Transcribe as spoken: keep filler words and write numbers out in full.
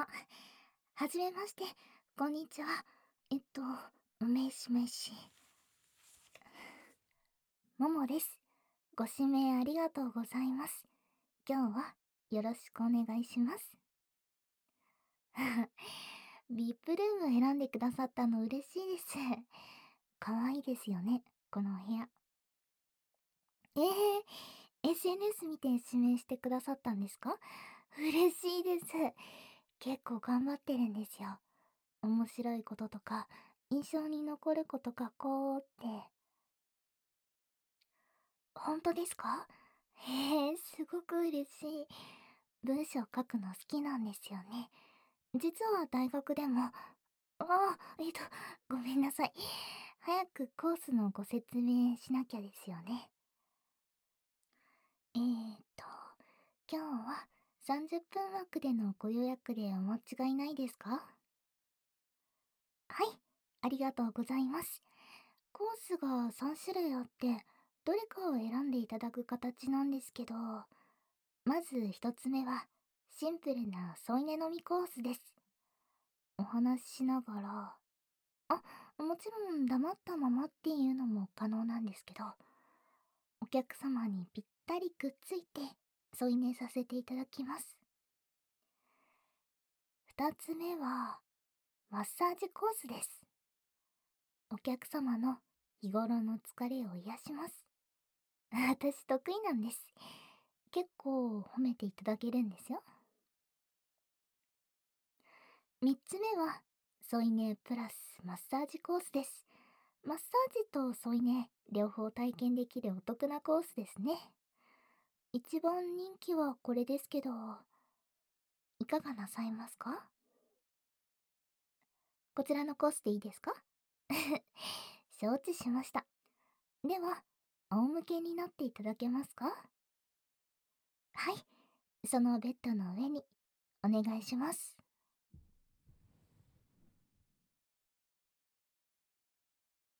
あ、はじめまして。こんにちは。えっと、めしめし。ももです。ご指名ありがとうございます。今日はよろしくお願いします。ビップルーム選んでくださったの嬉しいです。かわいいですよね、このお部屋。ええー、エスエヌエス 見て指名してくださったんですか？嬉しいです。結構頑張ってるんですよ。面白いこととか、印象に残ること書こうって。本当ですか？へえ、すごく嬉しい。文章書くの好きなんですよね。実は大学でも、ああ、えっと、ごめんなさい。早くコースのご説明しなきゃですよね。えーと、今日はさんじゅっぷん枠でのご予約でお間違いないですか？はい、ありがとうございます。コースがさん種類あって、どれかを選んでいただく形なんですけど、まず一つ目は、シンプルな添い寝飲みコースです。お話ししながら、あ、もちろん黙ったままっていうのも可能なんですけど、お客様にぴったりくっついて添い寝させていただきます。二つ目は、マッサージコースです。お客様の日頃の疲れを癒します。私得意なんです。結構褒めていただけるんですよ。三つ目は、添い寝プラスマッサージコースです。マッサージと添い寝、両方体験できるお得なコースですね。一番人気はこれですけど、いかがなさいますか？こちらのコースでいいですか？承知しました。では、仰向けになっていただけますか？はい。そのベッドの上にお願いします。